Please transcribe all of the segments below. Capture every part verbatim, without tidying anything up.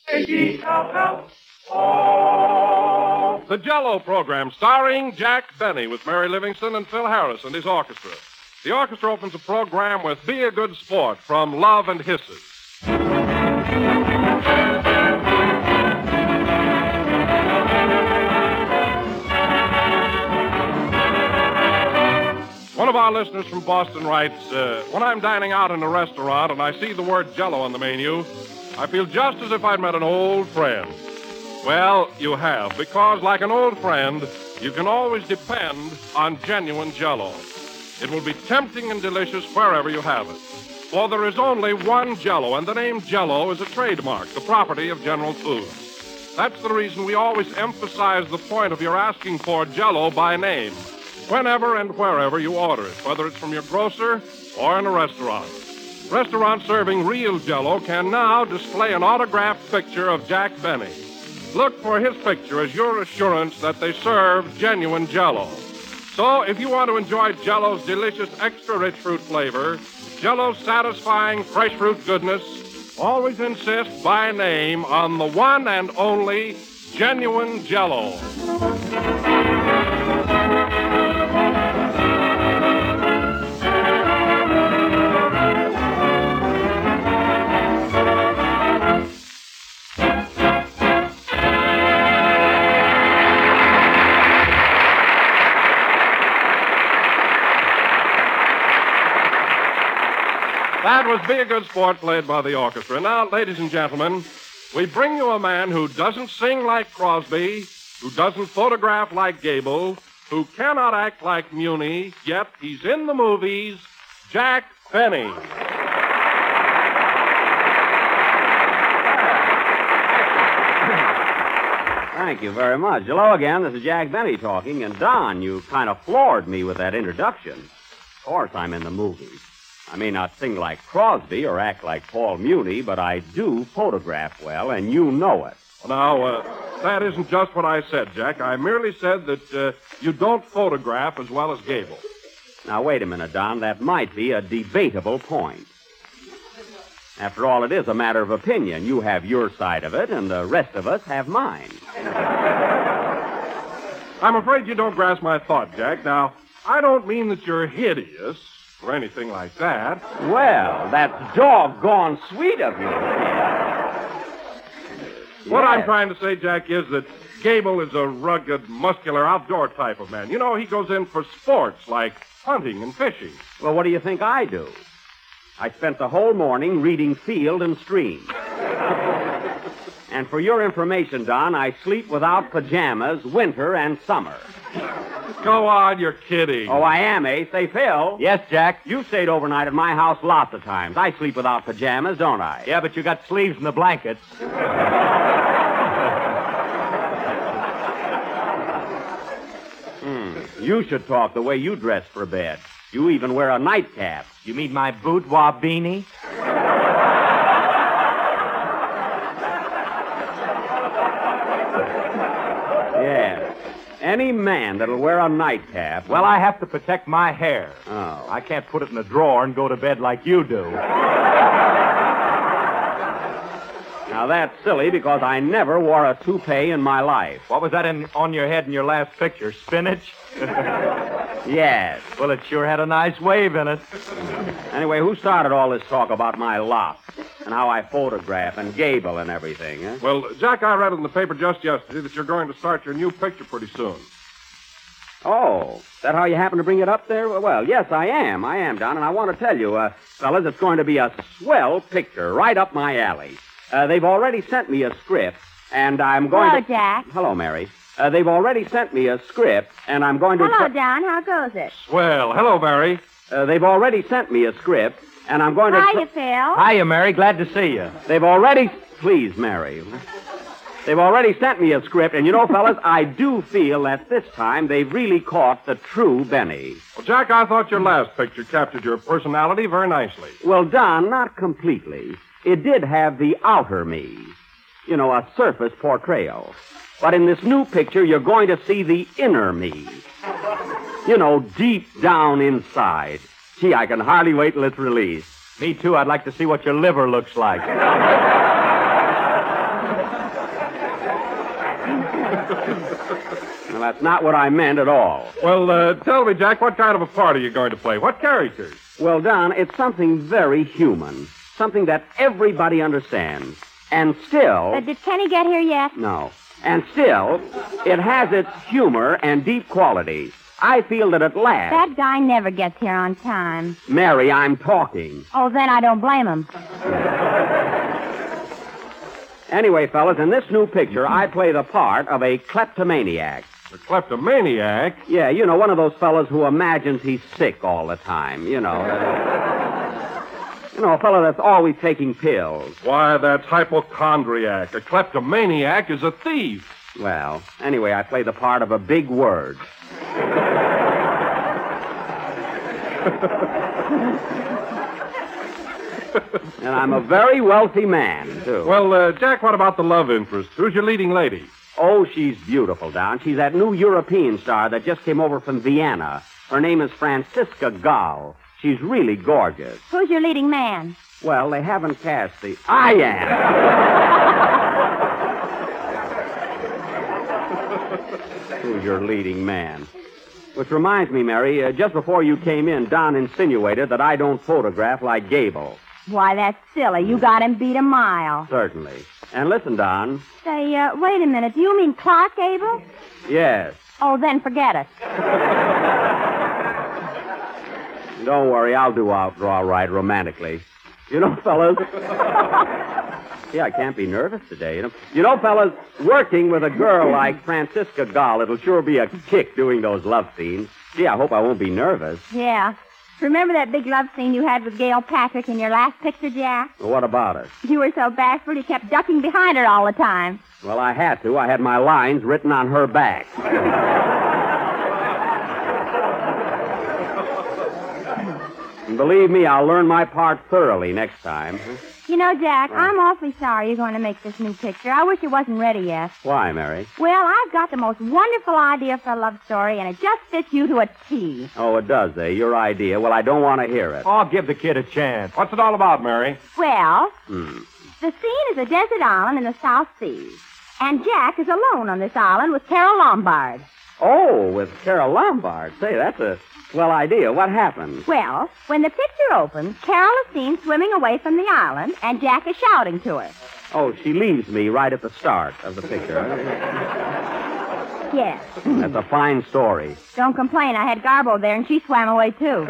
The Jell-O program starring Jack Benny with Mary Livingston and Phil Harris and his orchestra. The orchestra opens the program with Be a Good Sport from Love and Hisses. One of our listeners from Boston writes, uh, when I'm dining out in a restaurant and I see the word Jell-O on the menu, I feel just as if I'd met an old friend. Well, you have, because like an old friend, you can always depend on genuine Jell-O. It will be tempting and delicious wherever you have it. For there is only one Jell-O, and the name Jell-O is a trademark, the property of General Foods. That's the reason we always emphasize the point of your asking for Jell-O by name, whenever and wherever you order it, whether it's from your grocer or in a restaurant. Restaurants serving real Jell-O can now display an autographed picture of Jack Benny. Look for his picture as your assurance that they serve genuine Jell-O. So if you want to enjoy Jell-O's delicious extra-rich fruit flavor, Jell-O's satisfying fresh fruit goodness, always insist by name on the one and only genuine Jell-O. That was Be a Good Sport, played by the orchestra. Now, ladies and gentlemen, we bring you a man who doesn't sing like Crosby, who doesn't photograph like Gable, who cannot act like Muni, yet he's in the movies, Jack Benny. Thank you very much. Hello again, this is Jack Benny talking, and Don, you kind of floored me with that introduction. Of course I'm in the movies. I may not sing like Crosby or act like Paul Muni, but I do photograph well, and you know it. Now, uh, that isn't just what I said, Jack. I merely said that uh, you don't photograph as well as Gable. Now, wait a minute, Don. That might be a debatable point. After all, it is a matter of opinion. You have your side of it, and the rest of us have mine. I'm afraid you don't grasp my thought, Jack. Now, I don't mean that you're hideous or anything like that. Well, that's doggone sweet of you. What Yes. I'm trying to say, Jack, is that Gable is a rugged, muscular, outdoor type of man. You know, he goes in for sports like hunting and fishing. Well, what do you think I do? I spent the whole morning reading Field and Stream. And for your information, Don, I sleep without pajamas winter and summer. Go on, you're kidding. Oh, I am, eh? Say, Phil. Yes, Jack? You stayed overnight at my house lots of times. I sleep without pajamas, don't I? Yeah, but you got sleeves in the blankets. Hmm. You should talk the way you dress for bed. You even wear a nightcap. You mean my boudoir beanie? Yes. Any man that'll wear a nightcap... Well, I have to protect my hair. Oh. I can't put it in a drawer and go to bed like you do. Now, that's silly because I never wore a toupee in my life. What was that in, on your head in your last picture? Spinach? Yes. Well, it sure had a nice wave in it. Anyway, who started all this talk about my locks and how I photograph and Gable and everything, huh? Well, Jack, I read in the paper just yesterday that you're going to start your new picture pretty soon. Oh, is that how you happen to bring it up there? Well, yes, I am. I am, Don, and I want to tell you, uh, fellas, it's going to be a swell picture right up my alley. Uh, they've already sent me a script, and I'm going Hello, to... Jack. Hello, Mary. Uh, they've already sent me a script, and I'm going to... Hello, tra- Don. How goes it? Well, hello, Mary. Uh, they've already sent me a script, and I'm going to... Hiya, Phil. Hiya, Mary. Glad to see you. They've already... Please, Mary. They've already sent me a script, and you know, fellas, I do feel that this time they've really caught the true Benny. Well, Jack, I thought your last picture captured your personality very nicely. Well, Don, not completely. It did have the outer me. You know, a surface portrayal. But in this new picture, you're going to see the inner me. You know, deep down inside. Gee, I can hardly wait till it's released. Me too. I'd like to see what your liver looks like. Well, that's not what I meant at all. Well, uh, tell me, Jack, what kind of a part are you going to play? What characters? Well, Don, it's something very human. Something that everybody understands. And still... Uh, did Kenny get here yet? No. And still, it has its humor and deep qualities. I feel that at last... That guy never gets here on time. Mary, I'm talking. Oh, then I don't blame him. Anyway, fellas, in this new picture, I play the part of a kleptomaniac. A kleptomaniac? Yeah, you know, one of those fellas who imagines he's sick all the time, you know. You know, a fellow that's always taking pills. Why, that's hypochondriac. A kleptomaniac is a thief. Well, anyway, I play the part of a big word. And I'm a very wealthy man, too. Well, uh, Jack, what about the love interest? Who's your leading lady? Oh, she's beautiful, Don. She's that new European star that just came over from Vienna. Her name is Franziska Gall. She's really gorgeous. Who's your leading man? Well, they haven't cast the... I am. Who's your leading man? Which reminds me, Mary, uh, just before you came in, Don insinuated that I don't photograph like Gable. Why, that's silly. You got him beat a mile. Certainly. And listen, Don. Say, uh, wait a minute. Do you mean Clark Gable? Yes. Oh, then forget it. Don't worry, I'll do out all right romantically. You know, fellas... Yeah, I can't be nervous today. You know, you know, fellas, working with a girl like Franziska Gall, it'll sure be a kick doing those love scenes. Gee, I hope I won't be nervous. Yeah. Remember that big love scene you had with Gail Patrick in your last picture, Jack? Well, what about it? You were so bashful you kept ducking behind her all the time. Well, I had to. I had my lines written on her back. And believe me, I'll learn my part thoroughly next time. You know, Jack, I'm awfully sorry you're going to make this new picture. I wish it wasn't ready yet. Why, Mary? Well, I've got the most wonderful idea for a love story, and it just fits you to a T. Oh, it does, eh? Your idea. Well, I don't want to hear it. Oh, give the kid a chance. What's it all about, Mary? Well, Hmm. the scene is a desert island in the South Seas, and Jack is alone on this island with Carol Lombard. Oh, with Carol Lombard. Say, that's a swell idea. What happened? Well, when the picture opens, Carol is seen swimming away from the island, and Jack is shouting to her. Oh, she leaves me right at the start of the picture. Yes. That's a fine story. Don't complain. I had Garbo there, and she swam away, too.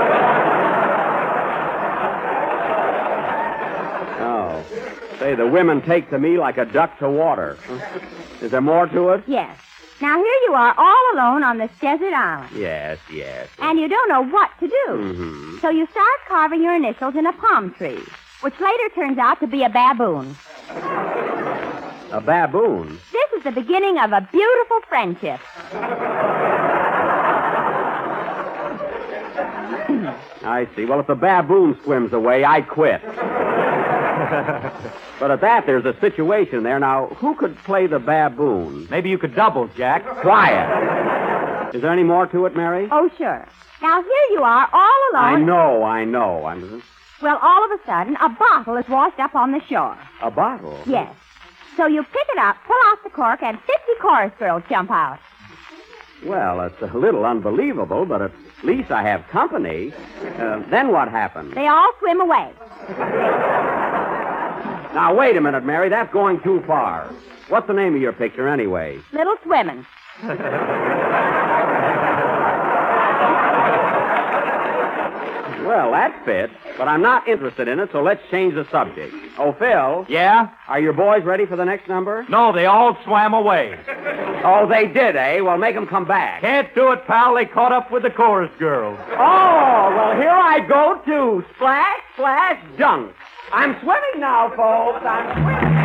Oh. Say, the women take to me like a duck to water. Is there more to it? Yes. Now, here you are all alone on this desert island. Yes, yes. And you don't know what to do. Mm-hmm. So you start carving your initials in a palm tree, which later turns out to be a baboon. A baboon? This is the beginning of a beautiful friendship. I see. Well, if the baboon swims away, I quit. But at that, there's a situation there. Now, who could play the baboon? Maybe you could double, Jack. Quiet. Is there any more to it, Mary? Oh, sure. Now, here you are, all alone. I know, I know. I'm... Well, all of a sudden, a bottle is washed up on the shore. A bottle? Yes. So you pick it up, pull off the cork, and fifty chorus girls jump out. Well, it's a little unbelievable, but at least I have company. Uh, then what happens? They all swim away. Now, wait a minute, Mary. That's going too far. What's the name of your picture, anyway? Little swimming. Well, that fits, but I'm not interested in it, so let's change the subject. Oh, Phil. Yeah? Are your boys ready for the next number? No, they all swam away. Oh, they did, eh? Well, make them come back. Can't do it, pal. They caught up with the chorus girls. Oh, well, here I go, too. Splash, splash, dunk. I'm swimming now, folks. I'm swimming.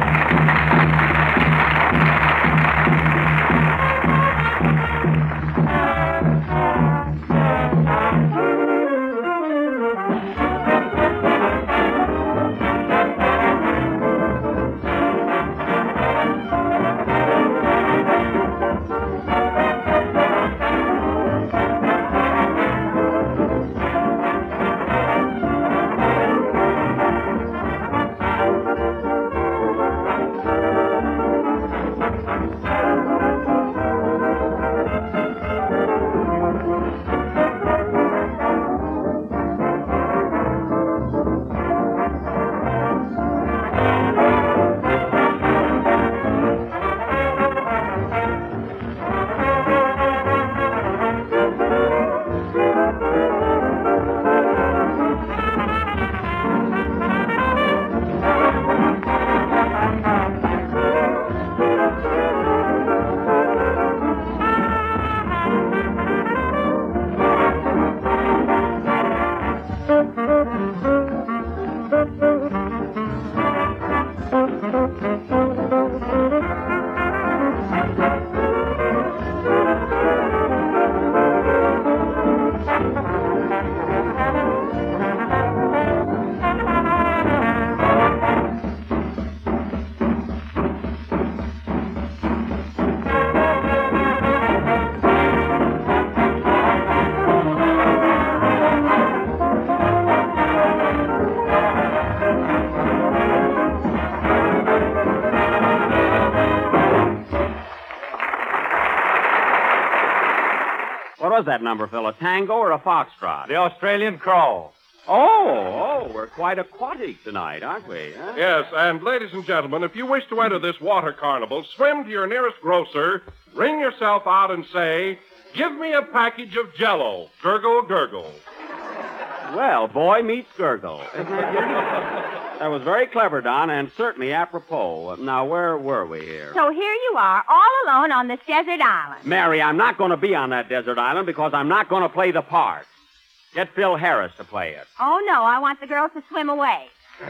was that number, Phil? A tango or a foxtrot? The Australian crawl. Oh, oh, we're quite aquatic tonight, aren't we? Huh? Yes, and ladies and gentlemen, if you wish to enter this water carnival, swim to your nearest grocer, ring yourself out and say, "Give me a package of Jell-O. Gurgle, gurgle." Well, boy meets gurgle. Isn't that good? That was very clever, Don, and certainly apropos. Now, where were we here? So here you are, all alone on this desert island. Mary, I'm not going to be on that desert island because I'm not going to play the part. Get Phil Harris to play it. Oh, no, I want the girls to swim away.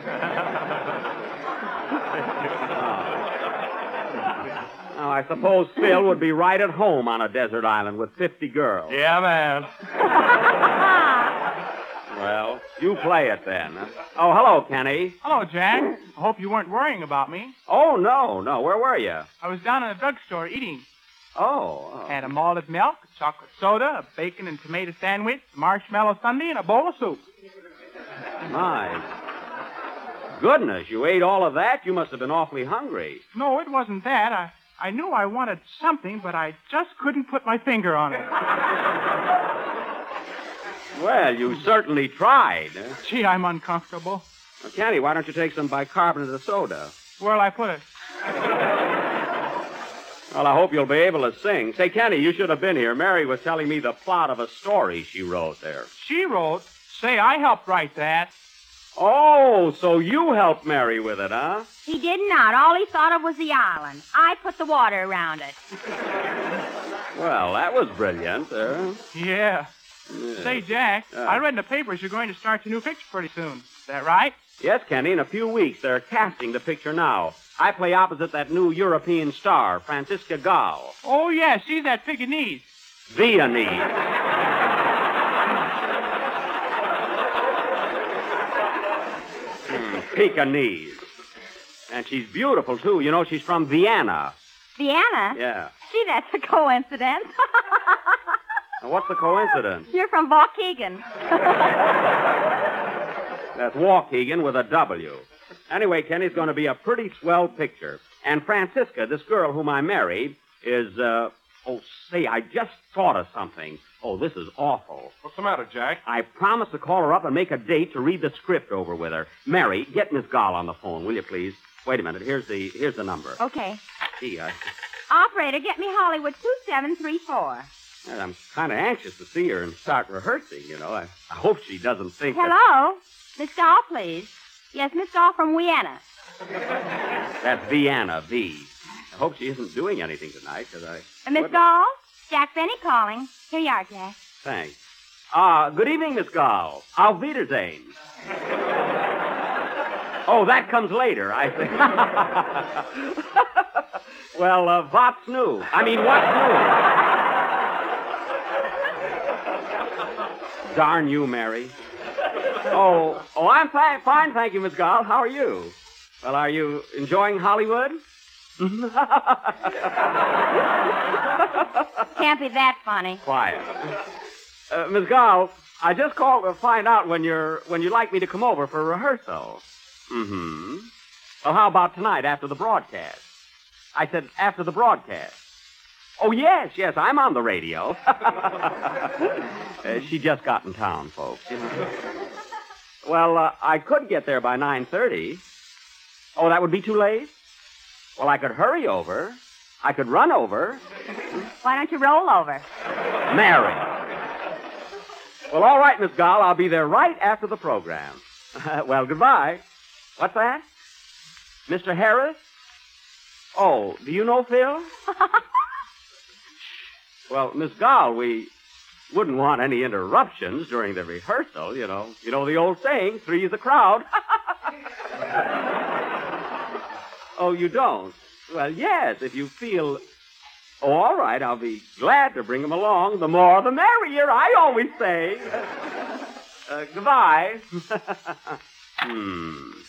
Now, I suppose Phil would be right at home on a desert island with fifty girls. Yeah, man. Well, you play it then. Oh, hello, Kenny. Hello, Jack. I hope you weren't worrying about me. Oh, no, no. Where were you? I was down in a drugstore eating. Oh. oh. Had a malted milk, a chocolate soda, a bacon and tomato sandwich, marshmallow sundae, and a bowl of soup. My goodness, you ate all of that? You must have been awfully hungry. No, it wasn't that. I, I knew I wanted something, but I just couldn't put my finger on it. Well, you certainly tried. Gee, I'm uncomfortable. Well, Kenny, why don't you take some bicarbonate of soda? Where'll I put it? Well, I hope you'll be able to sing. Say, Kenny, you should have been here. Mary was telling me the plot of a story she wrote there. She wrote. Say, I helped write that. Oh, so you helped Mary with it, huh? He did not. All he thought of was the island. I put the water around it. Well, that was brilliant. Uh, Yeah. yeah. Say, Jack, Uh. I read in the papers you're going to start your new picture pretty soon. Is that right? Yes, Kenny, in a few weeks. They're casting the picture now. I play opposite that new European star, Francisca Gall. Oh, yeah, she's that Pekingese. Viennese. Hmm, Pekingese. And she's beautiful, too. You know, she's from Vienna. Vienna? Yeah. Gee, that's a coincidence. Now, what's the coincidence? You're from Waukegan. That's Waukegan with a W. Anyway, Kenny, it's going to be a pretty swell picture. And Francisca, this girl whom I married, is, uh, oh, say, I just thought of something. Oh, this is awful. What's the matter, Jack? I promised to call her up and make a date to read the script over with her. Mary, get Miss Gall on the phone, will you, please? Wait a minute. Here's the here's the number. Okay. Gee, I, Operator, get me Hollywood two seven three four. I'm kind of anxious to see her and start rehearsing, you know. I, I hope she doesn't think that... Hello? Miss Gall, please. Yes, Miss Gall from Vienna. That's Vienna, V. I hope she isn't doing anything tonight, because I... Uh, Miss What- Gall? Jack Benny calling. Here you are, Jack. Thanks. Ah, good evening, Miss Gall. Auf Wiedersehen. Oh, that comes later, I think. Well, uh, what's new? I mean, what's new? Darn you, Mary. Oh, oh, I'm fi- fine, thank you, Miss Gall. How are you? Well, are you enjoying Hollywood? Can't be that funny. Quiet. Uh, Miss Gall, I just called to find out when you're when you'd like me to come over for rehearsal. Mm-hmm. Well, how about tonight after the broadcast? I said after the broadcast. Oh, yes, yes, I'm on the radio. uh, she just got in town, folks. You know. Well, uh, I could get there by nine thirty. Oh, that would be too late? Well, I could hurry over. I could run over. Why don't you roll over? Mary. Well, all right, Miss Gall. I'll be there right after the program. Well, goodbye. What's that? Mister Harris? Oh, do you know Phil? Well, Miss Gall, we wouldn't want any interruptions during the rehearsal, you know. You know the old saying, three's a crowd. Oh, you don't? Well, yes, if you feel... Oh, all right, I'll be glad to bring him along. The more, the merrier, I always say. Uh, goodbye. Hmm.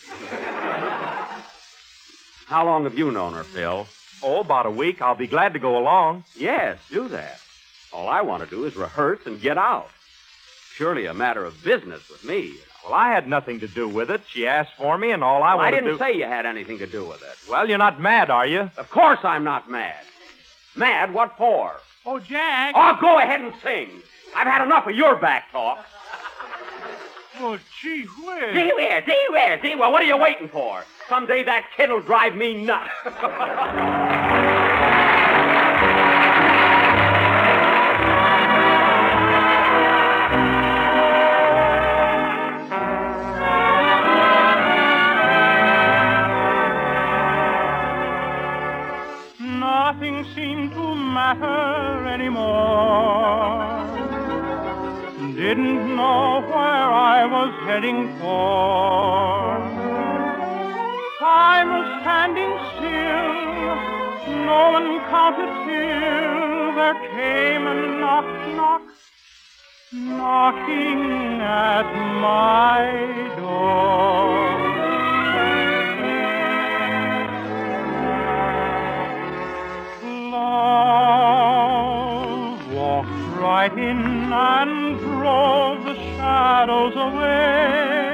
How long have you known her, Phil? Oh, about a week. I'll be glad to go along. Yes, do that. All I want to do is rehearse and get out. Surely a matter of business with me. Well, I had nothing to do with it. She asked for me, and all I Well, I want to didn't do... say you had anything to do with it. Well, you're not mad, are you? Of course I'm not mad. Mad? What for? Oh, Jack. Oh, go ahead and sing. I've had enough of your back talk. Oh, gee whiz. Gee whiz, gee whiz, gee whiz. What are you waiting for? Someday that kid'll drive me nuts. Nothing seemed to matter anymore. Didn't know where I was heading for. Time was standing still. No one counted till there came a knock, knock, knocking at my door. Love walked right in and drove the shadows away.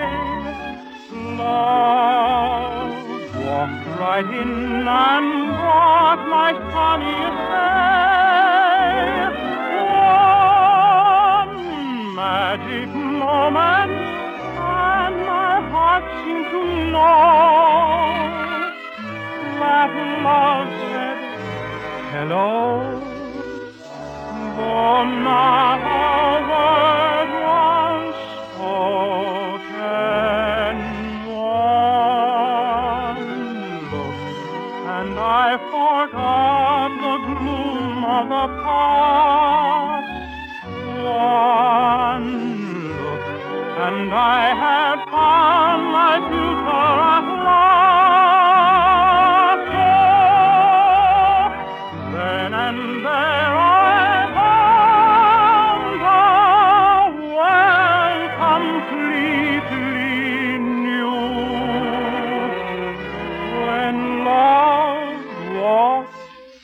Love walked right in and brought my sunniest day. One magic moment, and my heart seemed to know that love said hello. Though not a word was spoken, one look, and I forgot the gloom of the past. One look, and I had found my future at last. Oh, then and there I found a world completely new. When love walked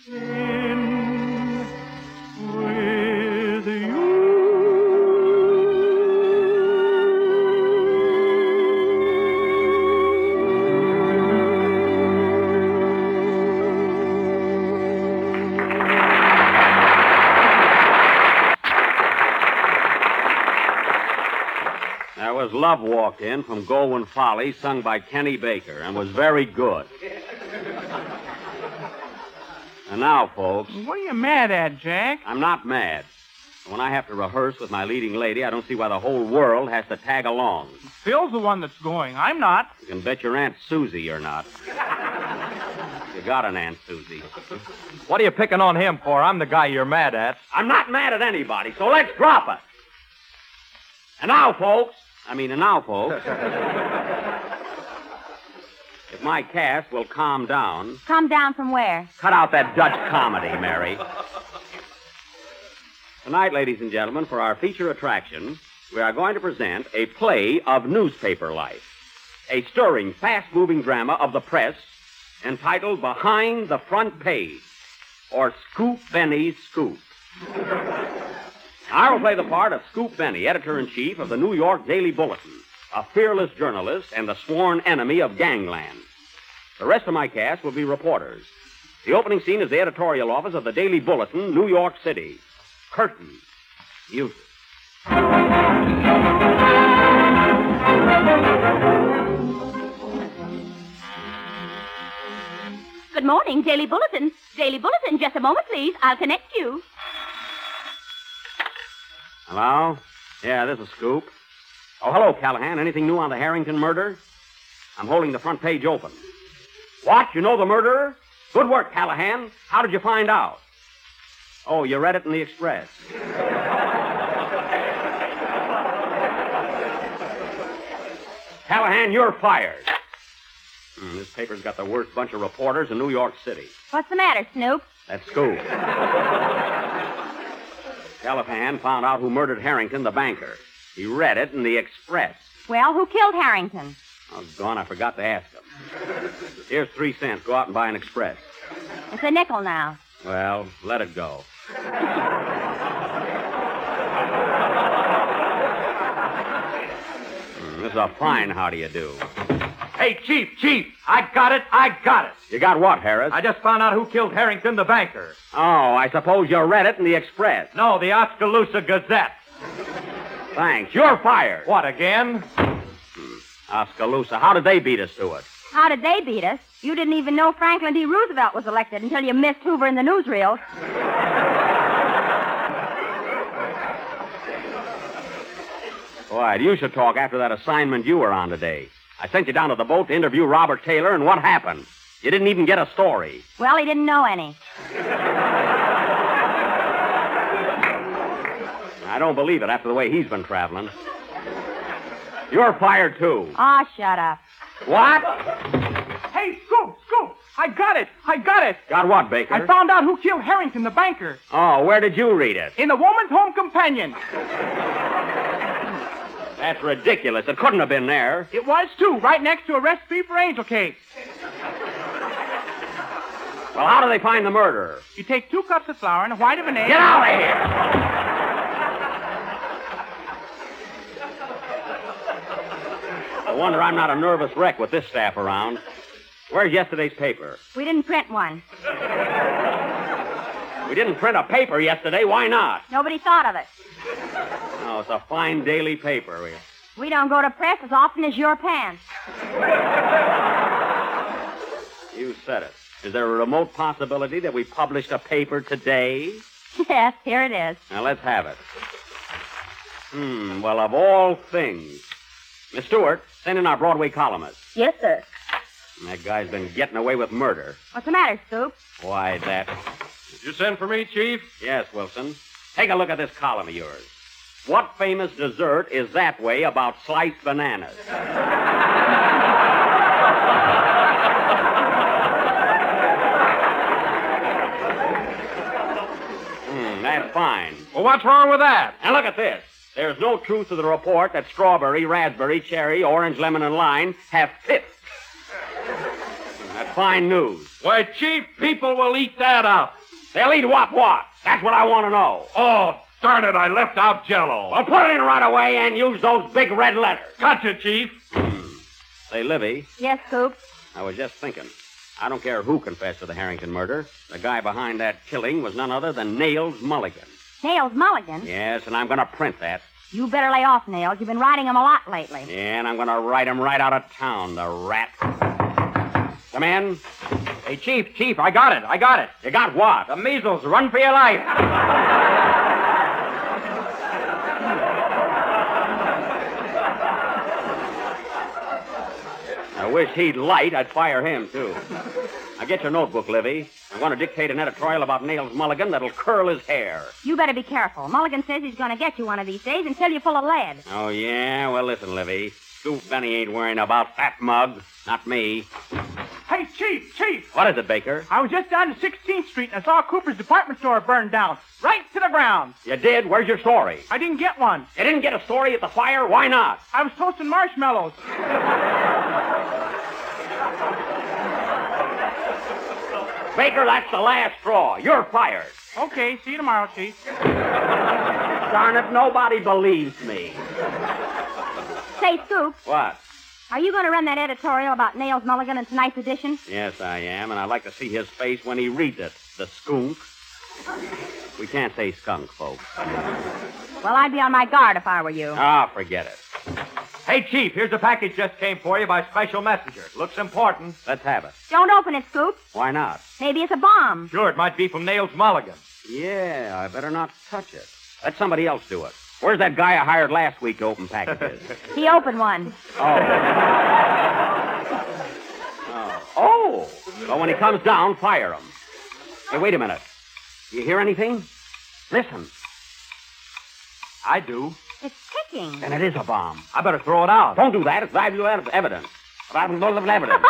in with you. There was Love Walked In from Goldwyn Follies, sung by Kenny Baker, and was very good. And now, folks, What are you mad at, Jack? I'm not mad. When I have to rehearse with my leading lady, I don't see why the whole world has to tag along. Phil's the one that's going. I'm not. You can bet your Aunt Susie you're not. You got an Aunt Susie. What are you picking on him for? I'm the guy you're mad at. I'm not mad at anybody, so let's drop it. And now, folks, I mean, and now, folks, if my cast will calm down, Come down from where? cut out that Dutch comedy, Mary. Tonight, ladies and gentlemen, for our feature attraction, we are going to present a play of newspaper life, a stirring, fast-moving drama of the press entitled Behind the Front Page, or Scoop Benny's Scoop. I will play the part of Scoop Benny, editor-in-chief of the New York Daily Bulletin, a fearless journalist and the sworn enemy of gangland. The rest of my cast will be reporters. The opening scene is the editorial office of the Daily Bulletin, New York City. Curtain. Music. Good morning, Daily Bulletin. Daily Bulletin, just a moment, please. I'll connect you. Hello? Yeah, this is Scoop. Oh, hello, Callahan. Anything new on the Harrington murder? I'm holding the front page open. What? You know the murderer? Good work, Callahan. How did you find out? Oh, you read it in the Express. Callahan, you're fired. Hmm, this paper's got the worst bunch of reporters in New York City. What's the matter, Snoop? That's Scoop. Callahan found out who murdered Harrington, the banker. He read it in the Express. Well, who killed Harrington? Oh, gone. I forgot to ask him. Here's three cents. Go out and buy an Express. It's a nickel now. Well, let it go. Mm, this is a fine how do you do. Hey, Chief, Chief, I got it, I got it. You got what, Harris? I just found out who killed Harrington, the banker. Oh, I suppose you read it in the Express. No, the Oskaloosa Gazette. Thanks. You're fired. What, again? Oskaloosa, how did they beat us to it? How did they beat us? You didn't even know Franklin D. Roosevelt was elected until you missed Hoover in the newsreel. Boy, you should talk after that assignment you were on today. I sent you down to the boat to interview Robert Taylor, and what happened? You didn't even get a story. Well, he didn't know any. I don't believe it after the way he's been traveling. You're fired, too. Aw, shut up. What? Hey, Scoop, Scoop! I got it! I got it! Got what, Baker? I found out who killed Harrington, the banker. Oh, where did you read it? In the Woman's Home Companion. That's ridiculous. It couldn't have been there. It was, too, right next to a recipe for angel cake. Well, how do they find the murderer? You take two cups of flour and a white of an egg. Get out of here! I wonder I'm not a nervous wreck with this staff around. Where's yesterday's paper? We didn't print one. We didn't print a paper yesterday. Why not? Nobody thought of it. Oh, it's a fine daily paper. We don't go to press as often as your pants. You said it. Is there a remote possibility that we published a paper today? Yes, here it is. Now, let's have it. Hmm, well, of all things. Miss Stewart, send in our Broadway columnist. Yes, sir. That guy's been getting away with murder. What's the matter, Scoop? Why, that... Did you send for me, Chief? Yes, Wilson. Take a look at this column of yours. What famous dessert is that way about sliced bananas? Hmm, that's fine. Well, what's wrong with that? And look at this. There's no truth to the report that strawberry, raspberry, cherry, orange, lemon, and lime have pips. That's fine news. Why, Chief, people will eat that up. They'll eat what what? That's what I want to know. Oh, darn it, I left out Jell-O. Well, put it in right away and use those big red letters. Gotcha, Chief. Say, Livy, Yes, Scoop. I was just thinking. I don't care who confessed to the Harrington murder. The guy behind that killing was none other than Nails Mulligan. Nails Mulligan? Yes, and I'm going to print that. You better lay off, Nails. You've been riding him a lot lately. Yeah, and I'm going to write him right out of town, the rat. Come in. Hey, Chief, Chief, I got it, I got it. You got what? The measles. Run for your life. I wish he'd light. I'd fire him, too. Now, get your notebook, Livy. I'm going to dictate an editorial about Nails Mulligan that'll curl his hair. You better be careful. Mulligan says he's going to get you one of these days and fill you full of lead. Oh, yeah? Well, listen, Livy. Scoop Benny ain't worrying about that mug. Not me. Hey, Chief, Chief! What is it, Baker? I was just down to sixteenth Street and I saw Cooper's department store burned down. Right to the ground. You did? Where's your story? I didn't get one. You didn't get a story at the fire? Why not? I was toasting marshmallows. Baker, that's the last straw. You're fired. Okay, see you tomorrow, Chief. Darn it, nobody believes me. Say, Scoop, What? are you going to run that editorial about Nails Mulligan in tonight's edition? Yes, I am, and I'd like to see his face when he reads it. The skunk. We can't say skunk, folks. Well, I'd be on my guard if I were you. Ah, forget it. Hey, Chief, here's a package just came for you by special messenger. Looks important. Let's have it. Don't open it, Scoop. Why not? Maybe it's a bomb. Sure, it might be from Nails Mulligan. Yeah, I better not touch it. Let somebody else do it. Where's that guy I hired last week to open packages? He opened one. Oh. oh. Oh. Well, when he comes down, fire him. Hey, wait a minute. You hear anything? Listen. I do. It's ticking. Then it is a bomb. I better throw it out. Don't do that. It's valuable evidence. Valuable evidence.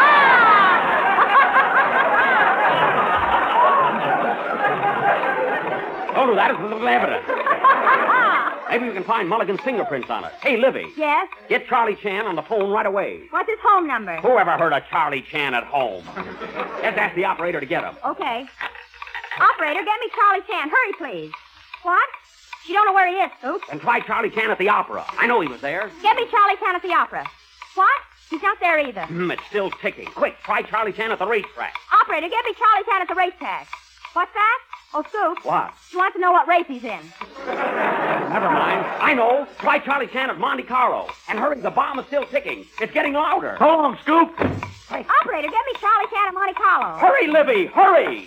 Don't do that. It's valuable evidence. Maybe we can find Mulligan's fingerprints on it. Hey, Livy. Yes? Get Charlie Chan on the phone right away. What's his home number? Who ever heard of Charlie Chan at home? Just ask the operator to get him. Okay. Operator, get me Charlie Chan. Hurry, please. What? You don't know where he is, Scoop. And try Charlie Chan at the opera. I know he was there. Get me Charlie Chan at the opera. What? He's not there either. Hmm, it's still ticking. Quick, try Charlie Chan at the racetrack. Operator, get me Charlie Chan at the racetrack. What's that? Oh, Scoop. What? She wants to know what race he's in. Never mind. I know. Try Charlie Chan at Monte Carlo. And hurry, the bomb is still ticking. It's getting louder. So long, Scoop. Hey. Operator, get me Charlie Chan at Monte Carlo. Hurry, Libby, hurry!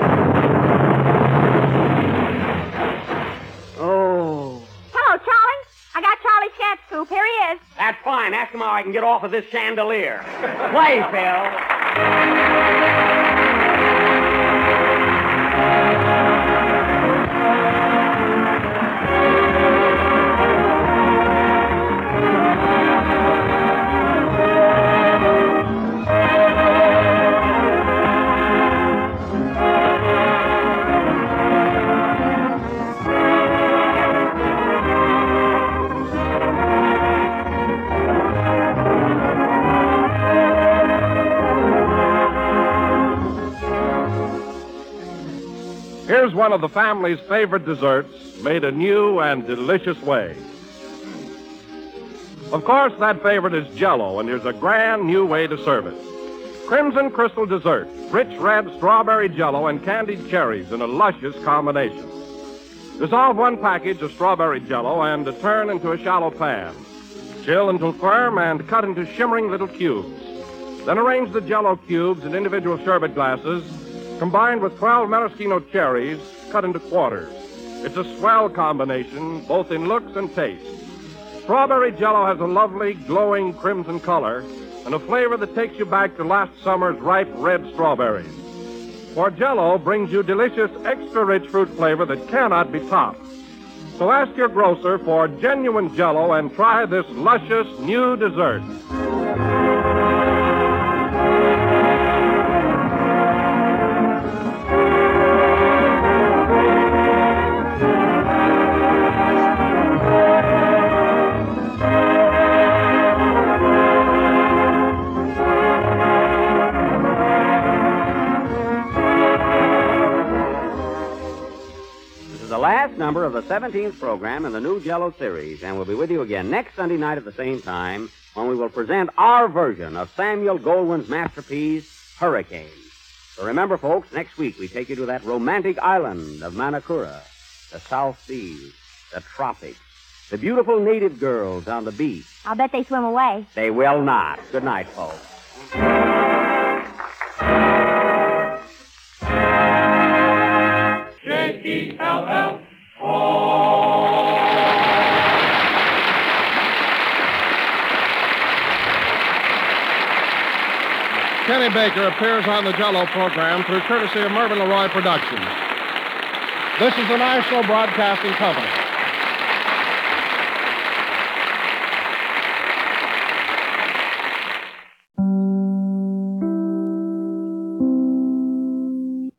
Oh. Hello, Charlie. I got Charlie's cat, Scoop. Here he is. That's fine. Ask him how I can get off of this chandelier. Play, Phil. Here's one of the family's favorite desserts made a new and delicious way. Of course, that favorite is Jell-O, and here's a grand new way to serve it. Crimson Crystal Dessert, rich red strawberry Jell-O and candied cherries in a luscious combination. Dissolve one package of strawberry Jell-O and turn into a shallow pan. Chill until firm and cut into shimmering little cubes. Then arrange the Jell-O cubes in individual sherbet glasses, combined with twelve maraschino cherries cut into quarters. It's a swell combination, both in looks and taste. Strawberry Jell-O has a lovely, glowing crimson color and a flavor that takes you back to last summer's ripe red strawberries. For Jell-O brings you delicious, extra-rich fruit flavor that cannot be topped. So ask your grocer for genuine Jell-O and try this luscious new dessert. Last number of the seventeenth program in the new Jell-O series, and we'll be with you again next Sunday night at the same time when we will present our version of Samuel Goldwyn's masterpiece, Hurricane. So remember, folks, next week we take you to that romantic island of Manakura, the South Seas, the tropics, the beautiful native girls on the beach. I'll bet they swim away. They will not. Good night, folks. J E L L O. Kenny Baker appears on the Jell-O program through courtesy of Mervyn LeRoy Productions. This is the National Broadcasting Company.